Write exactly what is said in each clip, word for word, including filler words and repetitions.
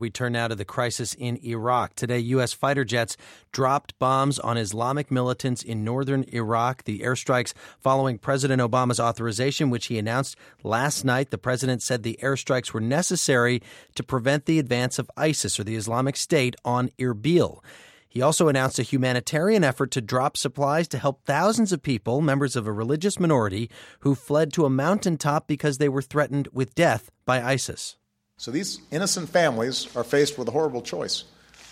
We turn now to the crisis in Iraq. Today, U S fighter jets dropped bombs on Islamic militants in northern Iraq. The airstrikes following President Obama's authorization, which he announced last night. The president said the airstrikes were necessary to prevent the advance of ISIS, or the Islamic State, on Erbil. He also announced a humanitarian effort to drop supplies to help thousands of people, members of a religious minority, who fled to a mountaintop because they were threatened with death by ISIS. So these innocent families are faced with a horrible choice: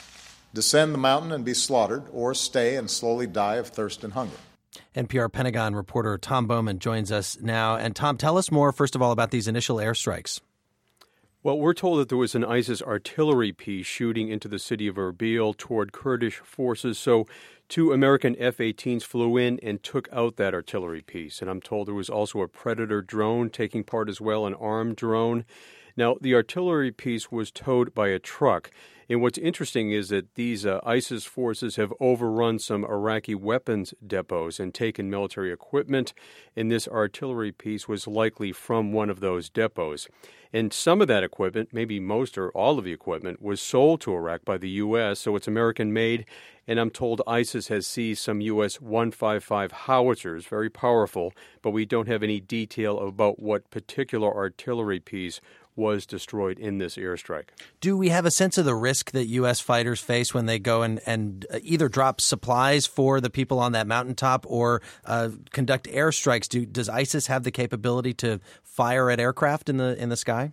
descend the mountain and be slaughtered, or stay and slowly die of thirst and hunger. N P R Pentagon reporter Tom Bowman joins us now. And Tom, tell us more, first of all, about these initial airstrikes. Well, we're told that there was an ISIS artillery piece shooting into the city of Erbil toward Kurdish forces. So two American F eighteens flew in and took out that artillery piece. And I'm told there was also a Predator drone taking part as well, an armed drone. Now, the artillery piece was towed by a truck. And what's interesting is that these uh, ISIS forces have overrun some Iraqi weapons depots and taken military equipment, and this artillery piece was likely from one of those depots. And some of that equipment, maybe most or all of the equipment, was sold to Iraq by the U S, so it's American-made. And I'm told ISIS has seized some U S one fifty-five howitzers, very powerful, but we don't have any detail about what particular artillery piece was destroyed in this airstrike. Do we have a sense of the risk that U S fighters face when they go and, and either drop supplies for the people on that mountaintop or uh, conduct airstrikes? Do, does ISIS have the capability to fire at aircraft in the in the sky?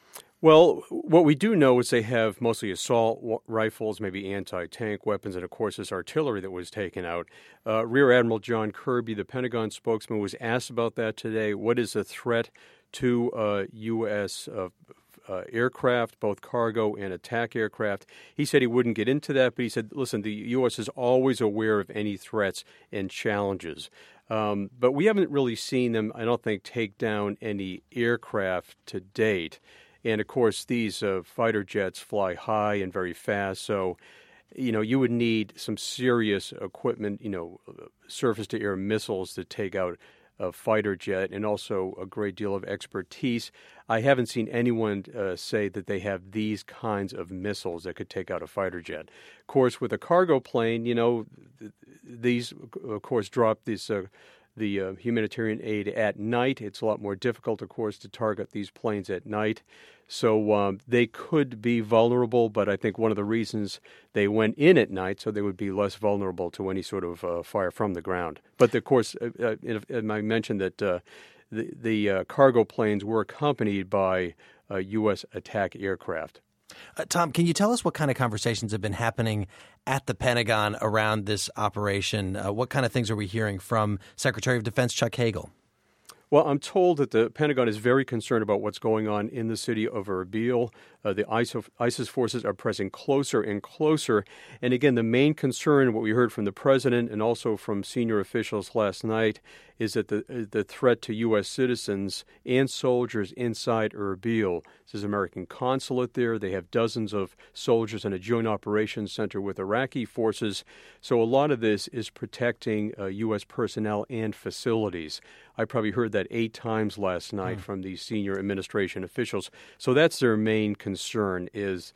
Well, what we do know is they have mostly assault w- rifles, maybe anti-tank weapons, and of course this artillery that was taken out. Uh, Rear Admiral John Kirby, the Pentagon spokesman, was asked about that today. What is the threat to uh, U S uh, uh, aircraft, both cargo and attack aircraft? He said he wouldn't get into that, but he said, listen, the U S is always aware of any threats and challenges. Um, but we haven't really seen them, I don't think, take down any aircraft to date. And, of course, these uh, fighter jets fly high and very fast, so, you know, you would need some serious equipment, you know, surface-to-air missiles to take out a fighter jet, and also a great deal of expertise. I haven't seen anyone uh, say that they have these kinds of missiles that could take out a fighter jet. Of course, with a cargo plane, you know, th- these, of course, drop this uh, the uh, humanitarian aid at night. It's a lot more difficult, of course, to target these planes at night. So um, they could be vulnerable, but I think one of the reasons they went in at night so they would be less vulnerable to any sort of uh, fire from the ground. But, of course, uh, uh, I mentioned that uh, the, the uh, cargo planes were accompanied by uh, U S attack aircraft. Uh, Tom, can you tell us what kind of conversations have been happening at the Pentagon around this operation? Uh, what kind of things are we hearing from Secretary of Defense Chuck Hagel? Well, I'm told that the Pentagon is very concerned about what's going on in the city of Erbil. Uh, the ISIS forces are pressing closer and closer. And again, the main concern, what we heard from the president and also from senior officials last night, is that the the threat to U S citizens and soldiers inside Erbil. There's an American consulate there. They have dozens of soldiers in a joint operations center with Iraqi forces. So a lot of this is protecting uh, U S personnel and facilities. I probably heard that eight times last night mm. from these senior administration officials. So that's their main concern, is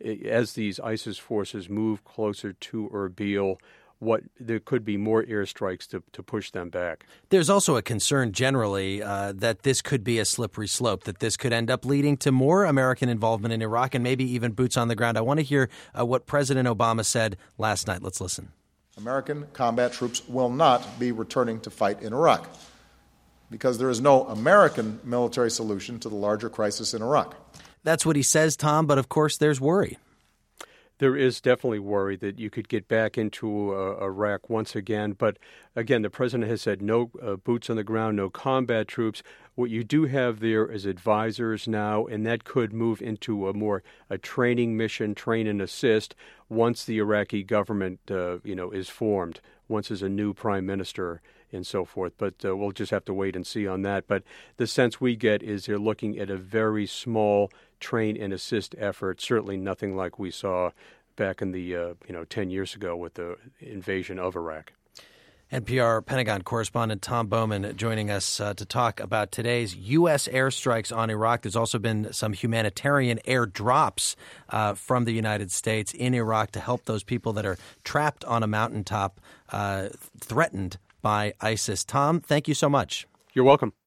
as these ISIS forces move closer to Erbil, what there could be more airstrikes to, to push them back. There's also a concern generally uh, that this could be a slippery slope, that this could end up leading to more American involvement in Iraq and maybe even boots on the ground. I want to hear uh, what President Obama said last night. Let's listen. American combat troops will not be returning to fight in Iraq because there is no American military solution to the larger crisis in Iraq. That's what he says, Tom, but of course there's worry. There is definitely worry that you could get back into uh, Iraq once again. But again, the president has said no uh, boots on the ground, no combat troops. What you do have there is advisors now, and that could move into a more a training mission, train and assist, once the Iraqi government, uh, you know, is formed, once there's a new prime minister and so forth. But uh, we'll just have to wait and see on that. But the sense we get is they're looking at a very small train and assist effort, certainly nothing like we saw back in the, uh, you know, ten years ago with the invasion of Iraq. N P R Pentagon correspondent Tom Bowman joining us uh, to talk about today's U S airstrikes on Iraq. There's also been some humanitarian airdrops uh, from the United States in Iraq to help those people that are trapped on a mountaintop uh, threatened by ISIS. Tom, thank you so much. You're welcome.